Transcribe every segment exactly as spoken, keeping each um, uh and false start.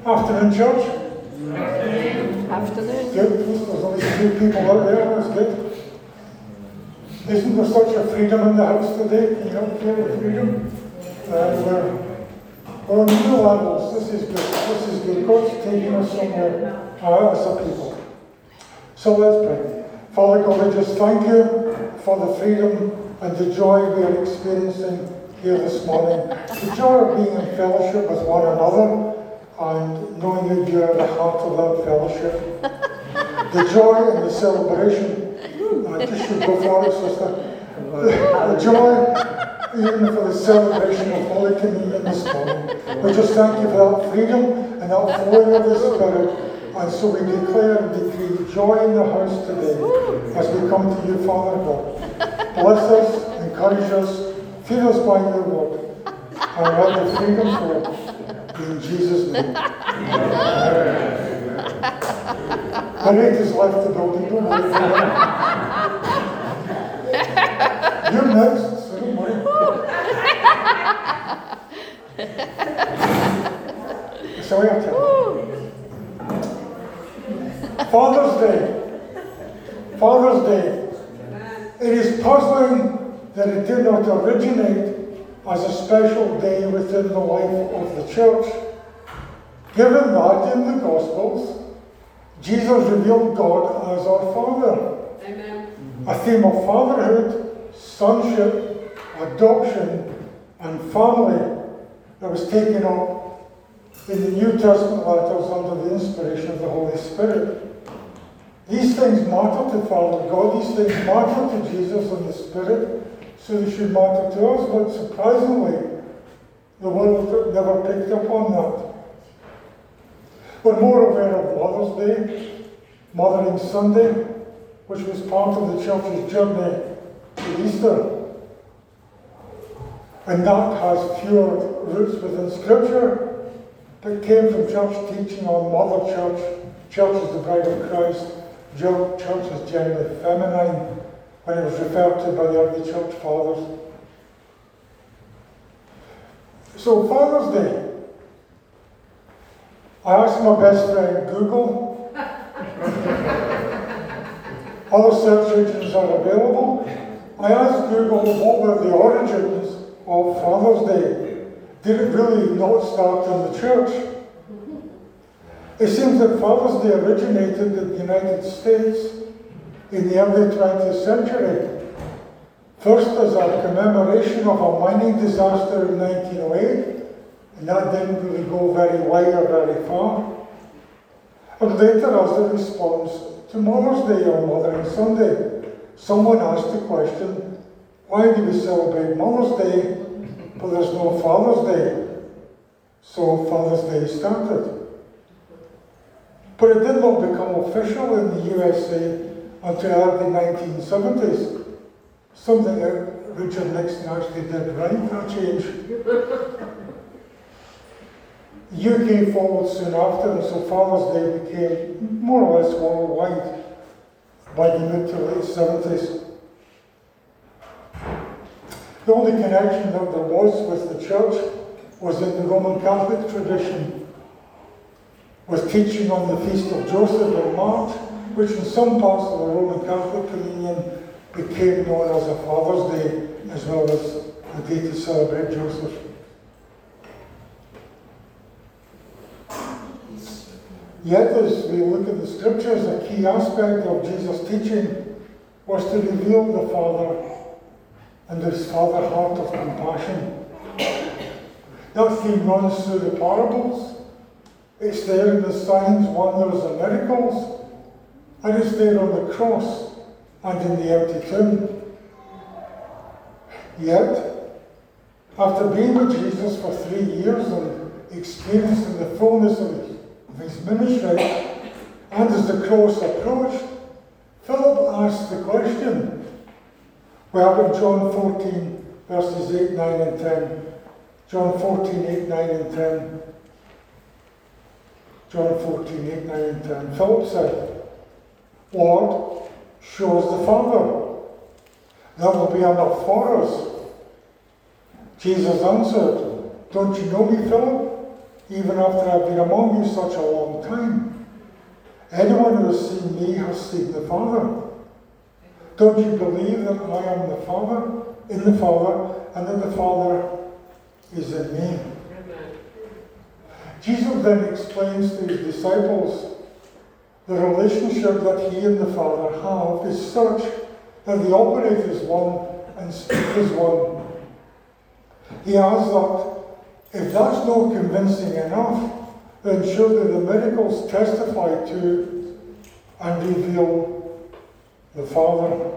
Afternoon, church. Afternoon. Good. There's only three people out there. That's good. Isn't there such a freedom in the house today? Can you help feel the freedom? And we're, we're on new levels. This is good. This is good. God's taking us somewhere uh, as a people. So let's pray. Father God, I just thank you for the freedom and the joy we are experiencing here this morning. The joy of being in fellowship with one another and knowing that you are the heart of that fellowship. The joy and the celebration. I just should go for it, sister. The, the joy, even for the celebration of Holy Communion this morning. We just thank you for that freedom and that flowing of the Spirit. And so we declare and decree joy in the house today as we come to you, Father God. Bless us, encourage us, feed us by your word, and let the freedom flow. In Jesus' name. Harriet has left the building, don't worry. You're next, so don't worry. So I tell you. Father's Day. Father's Day. It is puzzling that it did not originate as a special day within the life of the church, given that in the Gospels, Jesus revealed God as our Father. Amen. A theme of fatherhood, sonship, adoption, and family that was taken up in the New Testament letters under the inspiration of the Holy Spirit. These things matter to Father God, these things matter to Jesus and the Spirit, so they should matter to us, but surprisingly, the world never picked up on that. We're more aware of Mother's Day, Mothering Sunday, which was part of the church's journey to Easter. And that has fewer roots within Scripture, but came from church teaching on Mother Church. Church is the bride of Christ. Church is generally feminine when it was referred to by the early church fathers. So Father's Day, I asked my best friend Google. Other search engines are available. I asked Google what were the origins of Father's Day. Did it really not start in the church? It seems that Father's Day originated in the United States in the early twentieth century. First as a commemoration of a mining disaster in nineteen oh eight, and that didn't really go very wide or very far. And later as a response to Mother's Day or Mothering Sunday, someone asked the question, why do we celebrate Mother's Day, but there's no Father's Day? So Father's Day started. But it did not become official in the U S A until early nineteen seventies. Something that Richard Nixon actually did right for a change. The U K followed soon after, and so Father's Day became more or less worldwide by the mid to late seventies. The only connection that there was with the church was in the Roman Catholic tradition, with teaching on the Feast of Joseph in March, which in some parts of the Roman Catholic Communion became known as a Father's Day, as well as a day to celebrate Joseph. Yet, as we look at the Scriptures, a key aspect of Jesus' teaching was to reveal the Father and his Father heart of compassion. That theme runs through the parables. It's there in the signs, wonders, and miracles, and it's there on the cross and in the empty tomb. Yet, after being with Jesus for three years and experiencing the fullness of his, of his ministry, and as the cross approached, Philip asked the question. We have in John fourteen, verses eight, nine, and ten. John fourteen, eight, nine, and ten. John fourteen, eight, nine, and ten. Philip said, Lord, show us the Father. That will be enough for us. Jesus answered, don't you know me, Philip? even after I've been among you such a long time. Anyone who has seen me has seen the Father. Don't you believe that I am the Father, in the Father, and that the Father is in me? Amen. Jesus then explains to his disciples the relationship that he and the Father have is such that they operate as one and speak as one. He adds that if that's not convincing enough, then surely the miracles testify to and reveal the Father.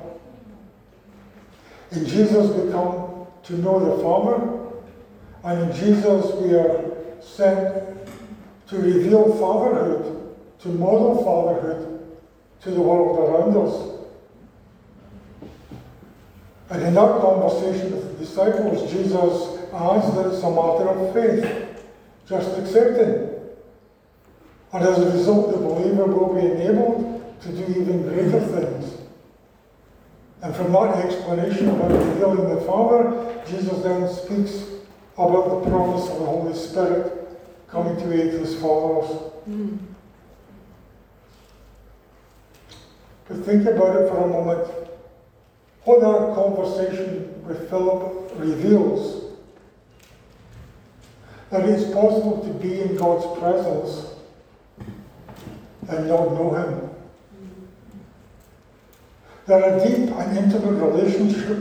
In Jesus we come to know the Father, and in Jesus we are sent to reveal fatherhood, to model fatherhood to the world around us. And in that conversation with the disciples, Jesus adds that it's a matter of faith, just accepting. And as a result, the believer will be enabled to do even greater things. And from that explanation about revealing the Father, Jesus then speaks about the promise of the Holy Spirit coming to aid his followers. Mm. But think about it for a moment. What our conversation with Philip reveals, that it's possible to be in God's presence and not know him. That a deep and intimate relationship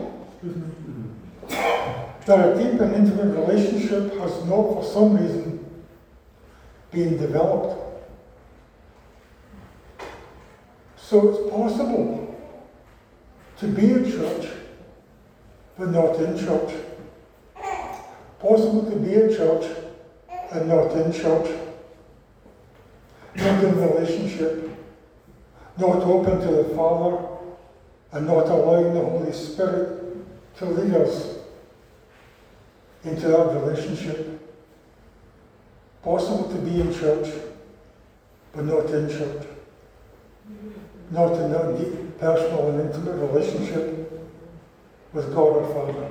that a deep and intimate relationship has not for some reason been developed. So it's possible to be in church but not in church. Possible to be in church and not in church. Not in relationship. Not open to the Father and not allowing the Holy Spirit to lead us into that relationship. Possible to be in church but not in church. Not in that deep, personal and intimate relationship with God our Father.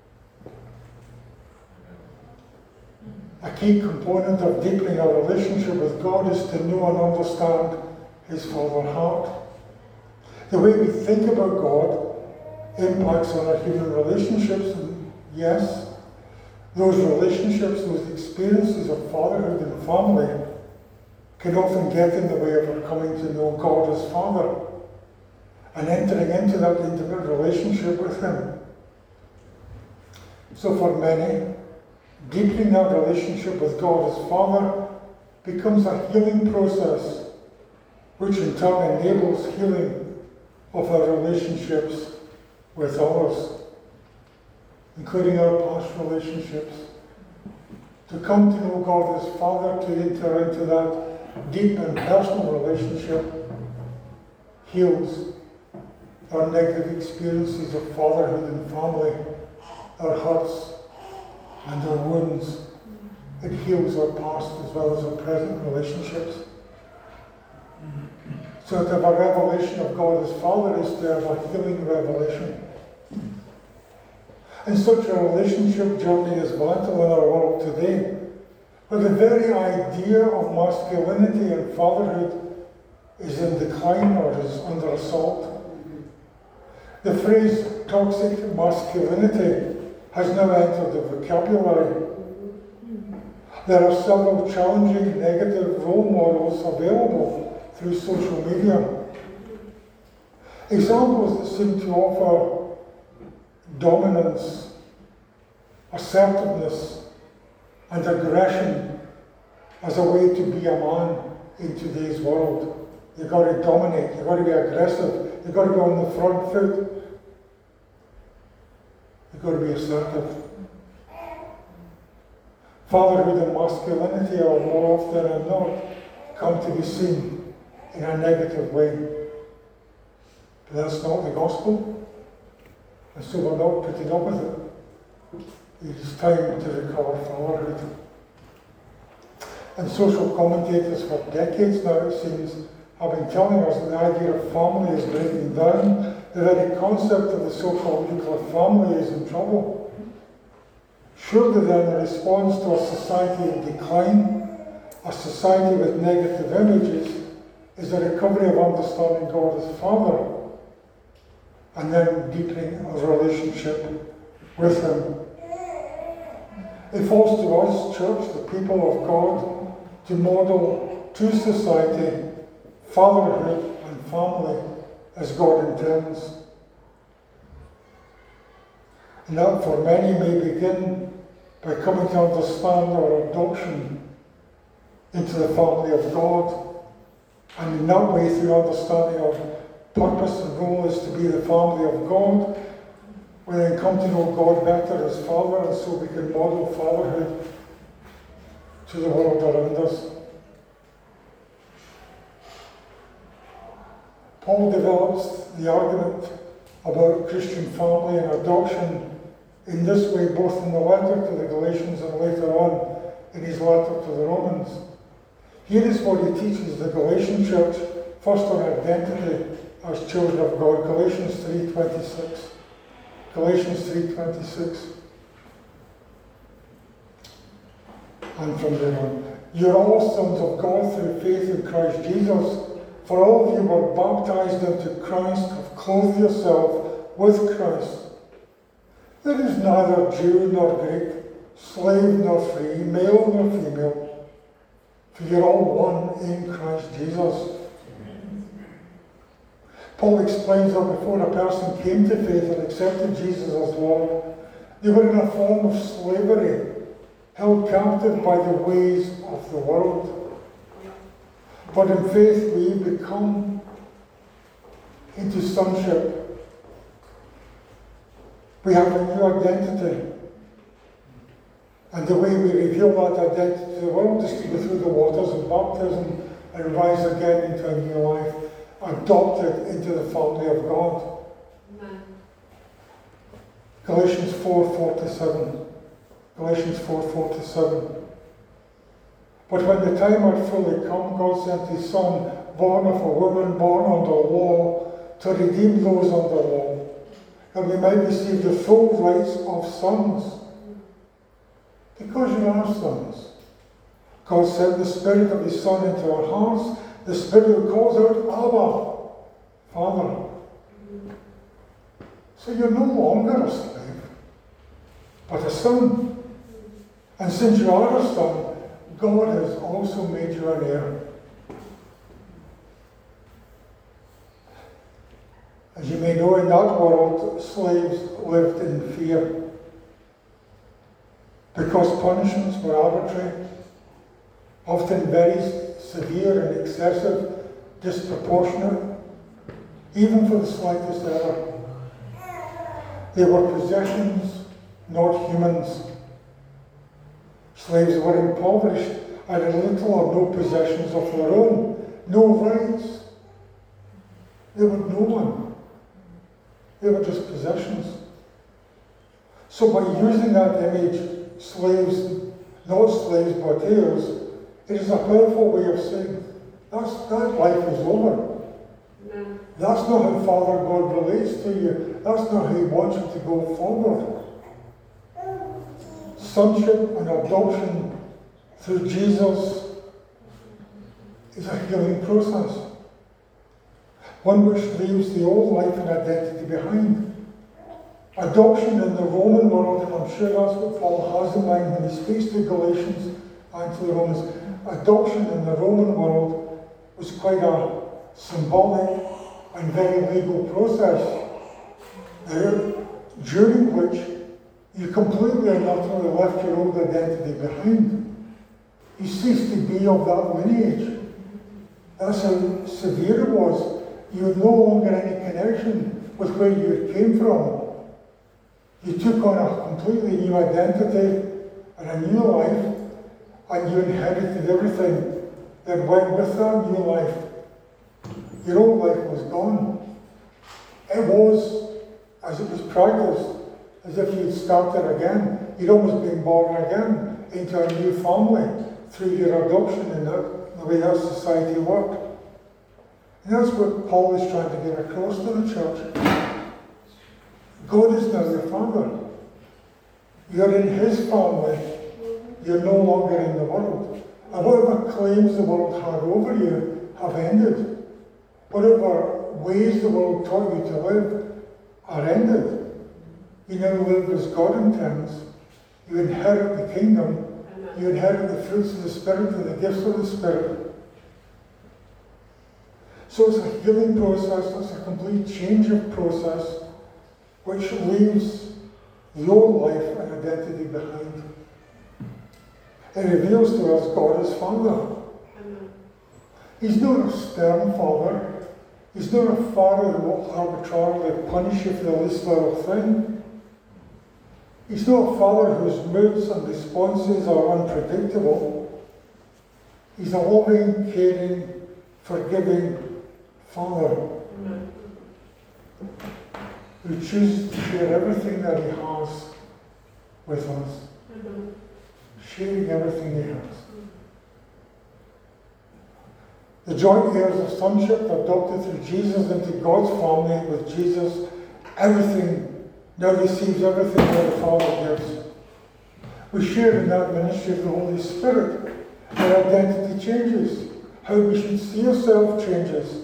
A key component of deepening our relationship with God is to know and understand his Father heart. The way we think about God impacts on our human relationships, and yes, those relationships, those experiences of fatherhood and family can often get in the way of our coming to know God as Father and entering into that intimate relationship with him. So for many, deepening that relationship with God as Father becomes a healing process, which in turn enables healing of our relationships with others, including our past relationships. To come to know God as Father, to enter into that deep and personal relationship, heals our negative experiences of fatherhood and family, our hurts and our wounds. It heals our past as well as our present relationships. So to have a revelation of God as Father is to have a healing revelation. And such a relationship journey is vital in our world today, where the very idea of masculinity and fatherhood is in decline or is under assault. The phrase toxic masculinity has now entered the vocabulary. There are several challenging negative role models available through social media. Examples that seem to offer dominance, assertiveness, and aggression as a way to be a man in today's world. You've got to dominate, you've got to be aggressive, you've got to be on the front foot, you've got to be assertive. Fatherhood and masculinity are more often than not come to be seen in a negative way. But that's not the gospel, and so we're not putting up with it. It is time to recover fatherhood. And social commentators for decades now, it seems, have been telling us that the idea of family is breaking down. The very concept of the so-called nuclear family is in trouble. Surely then the response to a society in decline, a society with negative images, is a recovery of understanding God as Father, and then deepening our relationship with Him. It falls to us, church, the people of God, to model to society fatherhood and family as God intends. And that for many may begin by coming to understand our adoption into the family of God, and in that way, through understanding our purpose and role is to be the family of God, we then come to know God better as Father, and so we can model fatherhood to the world around us. Paul develops the argument about Christian family and adoption in this way, both in the letter to the Galatians and later on in his letter to the Romans. Here is what he teaches the Galatian church, first on identity as children of God. Galatians three twenty-six. Galatians three twenty-six. And from there on. You are all sons of God through faith in Christ Jesus. For all of you were baptized into Christ, have clothed yourself with Christ. There is neither Jew nor Greek, slave nor free, male nor female, for you're all one in Christ Jesus. Paul explains that before a person came to faith and accepted Jesus as Lord, they were in a form of slavery, held captive by the ways of the world. But in faith we become into sonship. We have a new identity. And the way we reveal that identity to the world is to go through the waters of baptism and rise again into a new life, adopted into the family of God. Amen. Galatians four forty-seven. Galatians four forty-seven. But when the time had fully come, God sent His Son, born of a woman, born under law, to redeem those under law, that we might receive the full rights of sons. Because you are sons. God sent the Spirit of His Son into our hearts, the Spirit who calls out, Abba, Father. So you're no longer a slave, but a son. And since you are a son, God has also made you an heir. As you may know, in that world, slaves lived in fear, because punishments were arbitrary, often very severe and excessive, disproportionate, even for the slightest error. They were possessions, not humans. Slaves were impoverished and had little or no possessions of their own, no rights. They were no one. They were just possessions. So by using that image, slaves, not slaves but heirs, it is a powerful way of saying, that's, that life is over. No. That's not how Father God relates to you. That's not how He wants you to go forward. Sonship and adoption through Jesus is a healing process, one which leaves the old life and identity behind. Adoption in the Roman world, and I'm sure that's what Paul has in mind when he speaks to Galatians and to the Romans, adoption in the Roman world was quite a symbolic and very legal process, there, during which you completely and utterly left your old identity behind. You ceased to be of that lineage. That's how severe it was. You had no longer any connection with where you came from. You took on a completely new identity and a new life, and you inherited everything that went with that new life. Your old life was gone. It was, as it was practiced, as if you'd started again. You'd almost been born again into a new family through your adoption and the, the way that society worked. And that's what Paul is trying to get across to the church. God is now your Father. You're in his family. You're no longer in the world. And whatever claims the world had over you have ended. Whatever ways the world taught you to live are ended. You now live as God intends. You inherit the kingdom. You inherit the fruits of the Spirit and the gifts of the Spirit. So it's a healing process. It's a complete change of process which leaves your life and identity behind. It reveals to us God as Father. He's not a stern Father. He's not a Father who will arbitrarily punish you for the least little thing. He's not a Father whose moods and responses are unpredictable. He's a loving, caring, forgiving Father who chooses to share everything that he has with us. Sharing everything he has. The joint heirs of sonship adopted through Jesus into God's family with Jesus, everything now receives everything that the Father gives. We share in that ministry of the Holy Spirit. Our identity changes. How we should see ourselves changes.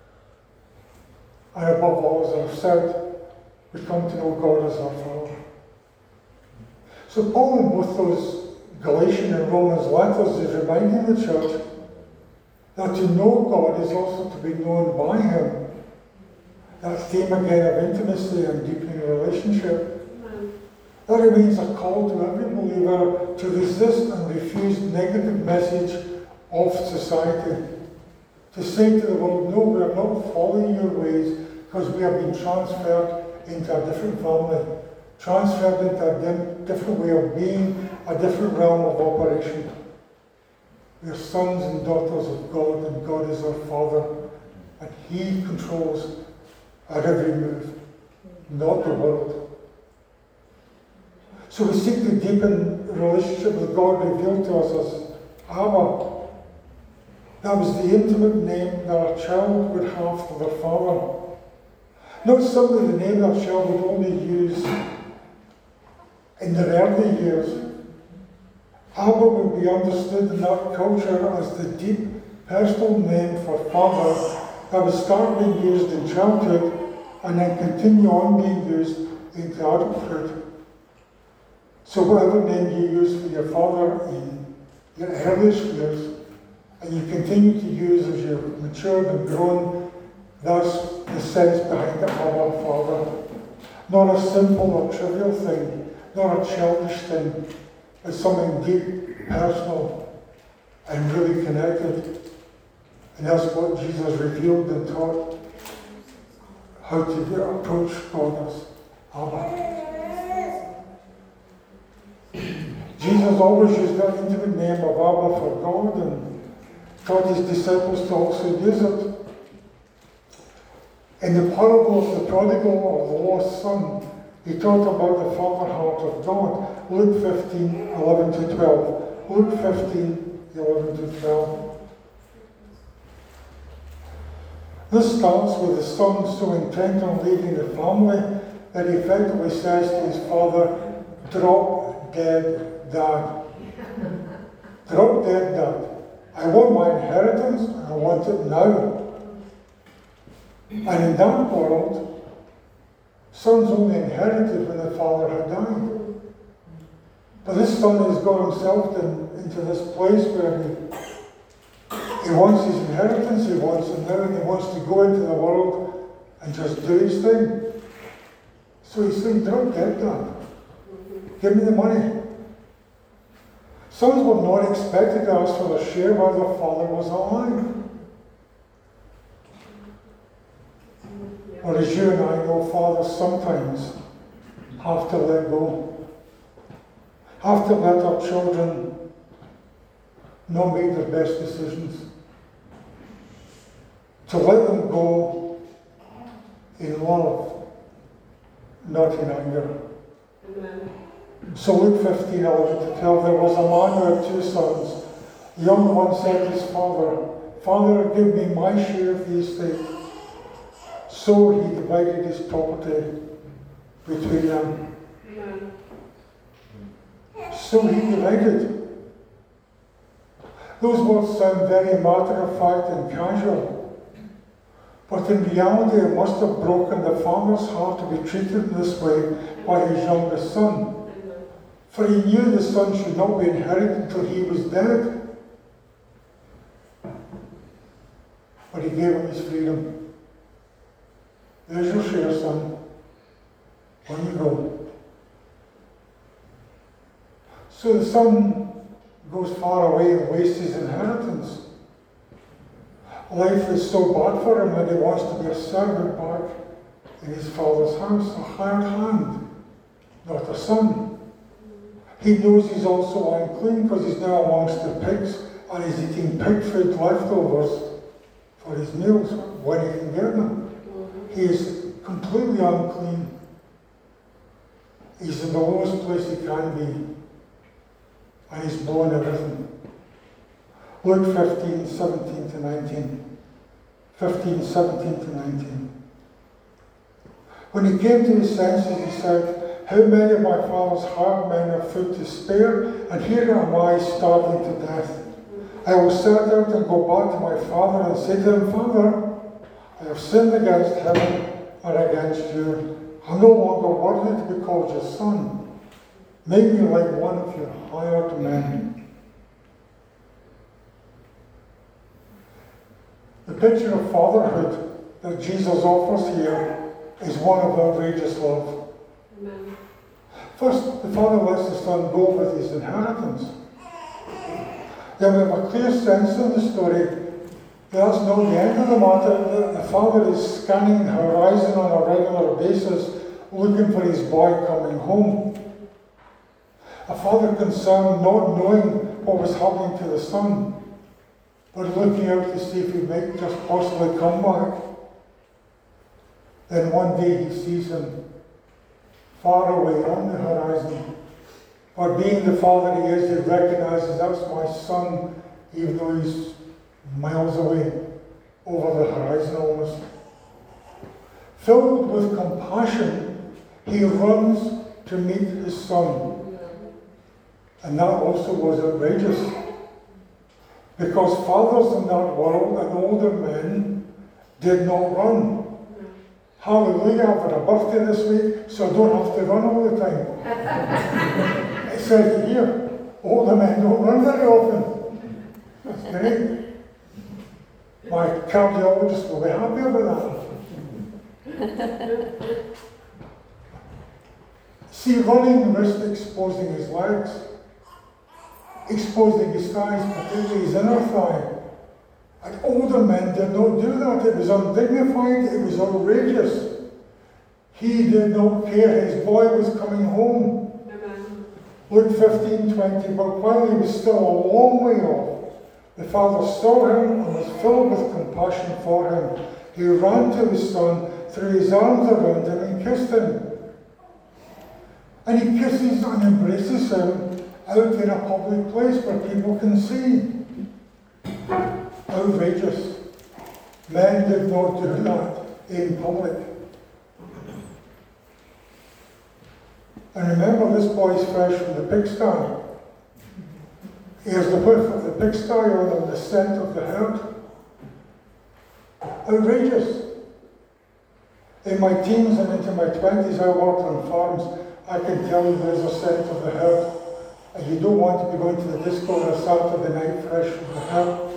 And above all, as I've said, we come to know God as our Father. So Paul in both those Galatian and Romans letters is reminding the church that to know God is also to be known by him. That theme again of intimacy and deepening relationship. That remains a call to every believer to resist and refuse negative message of society. To say to the world, no, we are not following your ways because we have been transferred into a different family, transferred into a dim, different way of being, a different realm of operation. We are sons and daughters of God, and God is our Father, and he controls our every move, not the world. So we seek to deepen the relationship with God revealed to us as Abba. That was the intimate name that a child would have for their father. Not simply the name that child would only use in their early years. Abba would be understood in that culture as the deep personal name for father that would start being used in childhood and then continue on being used into adulthood. So whatever name you use for your father in your earliest years, and you continue to use as you've matured and grown, that's the sense behind the Abba Father. Not a simple or trivial thing, not a childish thing, but something deep, personal, and really connected. And that's what Jesus revealed and taught, how to approach God as Abba. Jesus always used that intimate name of Abba for God and taught his disciples to also use it. In the parable of the prodigal or the lost son, he taught about the father heart of God. Luke fifteen, eleven to twelve. Luke fifteen, eleven to twelve. This starts with the son so intent on leaving the family that he effectively says to his father, "Drop dead, Dad. Drop dead, Dad. I want my inheritance, and I want it now." And in that world, sons only inherited when the father had died. But this son has got himself in, into this place where he, he wants his inheritance, he wants it now, and he wants to go into the world and just do his thing. So he's saying, "Drop dead, Dad. Give me the money." Sons were not expected to ask for their share while their father was alive. Or as you and I know, fathers sometimes have to let go. Have to let our children not make their best decisions. To let them go in love, not in anger. Amen. So Luke fifteen, eleven to twelve, there was a man who had two sons. The young one said to his father, "Father, give me my share of the estate." So he divided his property between them. So he delighted. Those words sound very matter-of-fact and casual, but in reality it must have broken the father's heart to be treated in this way by his youngest son. For he knew the son should not be inherited until he was dead. But he gave him his freedom. There's your share, son. On you go. So the son goes far away and wastes his inheritance. Life is so bad for him that he wants to be a servant back in his father's house, a hired hand, not a son. He knows he's also unclean because he's now amongst the pigs and he's eating pig food leftovers for his meals when he can get them. He is completely unclean. He's in the lowest place he can be. And he's blown everything. Luke fifteen, seventeen to nineteen. fifteen, seventeen to nineteen. When he came to his senses, he said, "How many of my father's hired men have food to spare, and here am I starving to death? I will set out and go back to my father and say to him, Father, I have sinned against heaven and against you. I'm no longer worthy to be called your son. Make me like one of your hired men." The picture of fatherhood that Jesus offers here is one of outrageous love. Amen. First, the father lets the son go with his inheritance. Then we have a clear sense in the story that that's not the end of the matter. The father is scanning the horizon on a regular basis, looking for his boy coming home. A father concerned not knowing what was happening to the son, but looking out to see if he might just possibly come back. Then one day he sees him far away on the horizon. But being the father he is, he recognizes that's my son, even though he's miles away, over the horizon almost. Filled with compassion, he runs to meet his son. And that also was outrageous. Because fathers in that world and older men did not run. Hallelujah, I've got a birthday this week, so I don't have to run all the time. It says it here, older men don't run very often. That's great. My cardiologist will be happy about that. See, running risked exposing his legs, exposing his thighs, particularly his inner thigh. And older men did not do that. It was undignified, it was outrageous. He did not care. His boy was coming home. Amen. Luke fifteen, twenty, but while he was still a long way off, the father saw him and was filled with compassion for him. He ran to his son, threw his arms around him and kissed him. And he kisses and embraces him out in a public place where people can see. Outrageous. Men did not do that in public. And remember, this boy's fresh from the pigsty. He has the whiff of the pigsty on him, the scent of the herd. Outrageous. In my teens and into my twenties, I worked on farms. I can tell you there's a scent of the herd. And you don't want to be going to the disco on a Saturday night fresh from the herd.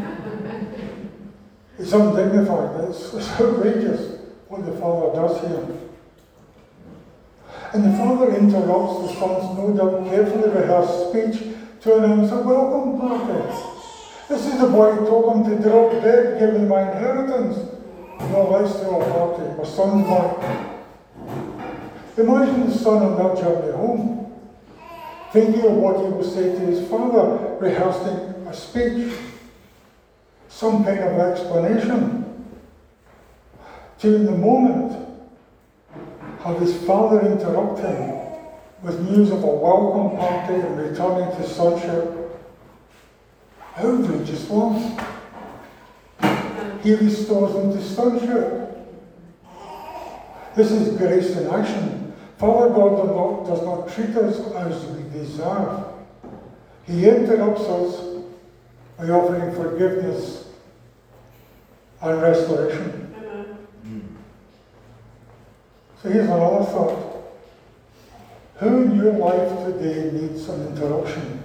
It's undignified. It's, it's outrageous what the father does here. And the father interrupts the son's no doubt carefully rehearsed speech to announce a welcome party. This is the boy who told him to drop dead, give me my inheritance. No, let's throw a party. My son's back. Imagine the son on that journey home, thinking of what he will say to his father, rehearsing a speech, some kind of explanation. To in the moment, have his father interrupt him with news of a welcome party and returning to sonship. Outrageous love. He restores him to sonship. This is grace in action. Father God does not, does not treat us as we deserve. He interrupts us by offering forgiveness and restoration. Amen. So here's another thought. Who in your life today needs an interruption?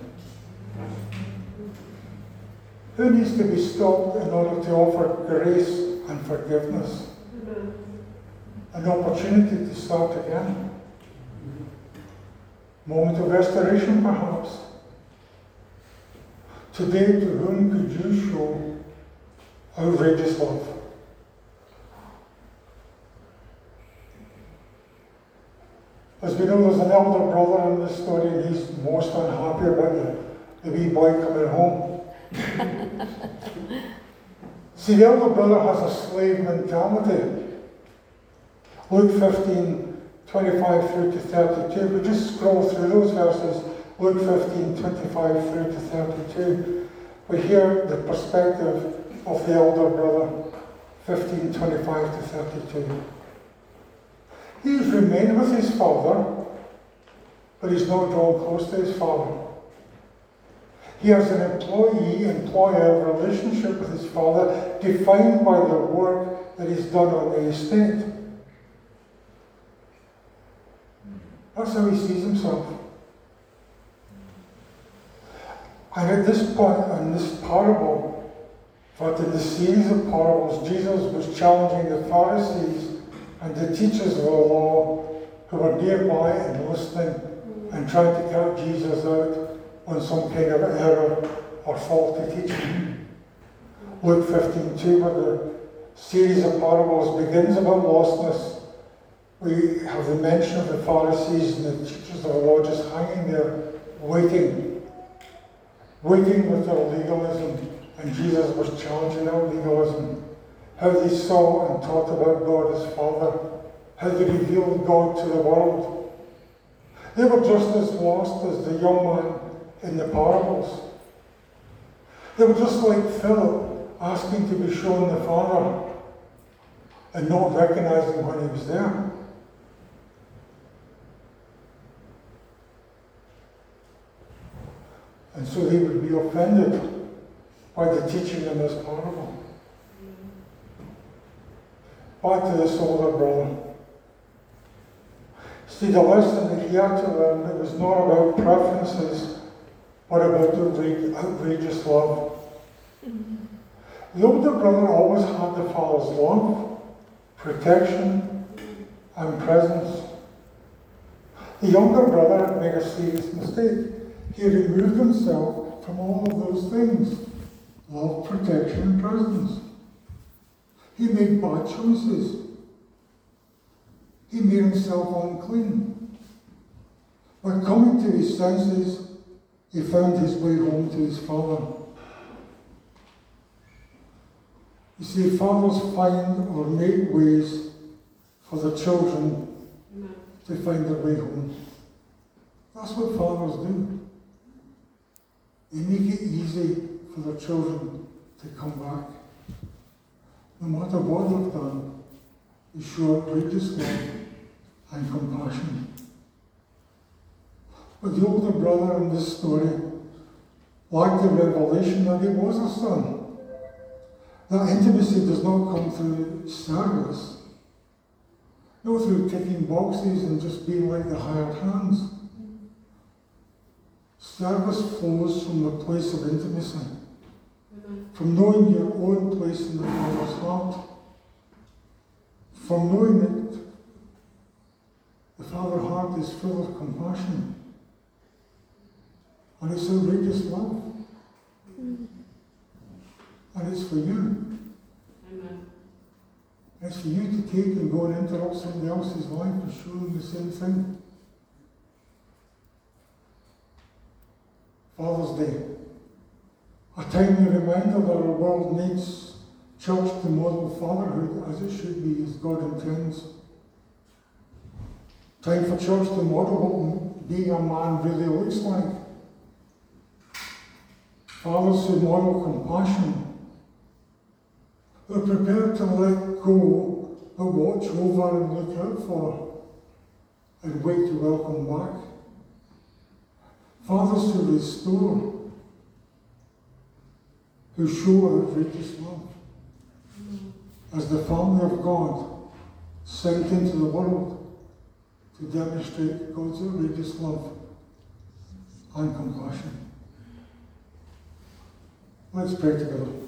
Who needs to be stopped in order to offer grace and forgiveness? Amen. An opportunity to start again. Moment of restoration, perhaps. Today, to whom could you show outrageous love? As we know, there's an elder brother in this story, and he's most unhappy about the, the wee boy coming home. See, the elder brother has a slave mentality. Luke fifteen, twenty-five through to thirty-two. We just scroll through those verses. Luke fifteen, twenty-five through to thirty-two. We hear the perspective of the elder brother, fifteen, twenty-five to thirty-two. He's remained with his father, but he's not drawn close to his father. He has an employee-employer relationship with his father, defined by the work that he's done on the estate. That's how he sees himself. And at this point in this parable, but in the series of parables, Jesus was challenging the Pharisees and the teachers of the law who were nearby and listening and trying to count Jesus out on some kind of error or faulty teaching. Luke fifteen two, where the series of parables begins about lostness, we have the mention of the Pharisees and the teachers of the law just hanging there, waiting, waiting with their legalism, and Jesus was challenging their legalism. How they saw and taught about God as Father, how they revealed God to the world. They were just as lost as the young man in the parables. They were just like Philip asking to be shown the Father and not recognizing when he was there. And so they would be offended by the teaching in this parable. Back to this older brother. See, the lesson that he had to learn, it was not about preferences, but about outrageous love. The older brother always had the father's love, protection, and presence. The younger brother had made a serious mistake. He removed himself from all of those things: love, protection, and presence. He made bad choices. He made himself unclean. But coming to his senses, he found his way home to his father. You see, fathers find or make ways for the children to find their way home. That's what fathers do. They make it easy for their children to come back. No matter what they've done, they show outrageous love and compassion. But the older brother in this story lacked the revelation that he was a son. That intimacy does not come through service, not through ticking boxes and just being like the hired hands. Service flows from the place of intimacy, from knowing your own place in the Father's heart, from knowing that the Father's heart is full of compassion, and it's outrageous love, and it's for you. Amen. It's for you to take and go and interrupt somebody else's life and show them the same thing. Father's Day. A timely reminder that our world needs church to model fatherhood as it should be, as God intends. Time for church to model what being a man really looks like. Fathers who model compassion, who are prepared to let go, but watch over and look out for, and wait to welcome back. Fathers to restore, who show outrageous love. As the family of God sent into the world to demonstrate God's outrageous love and compassion. Let's pray together.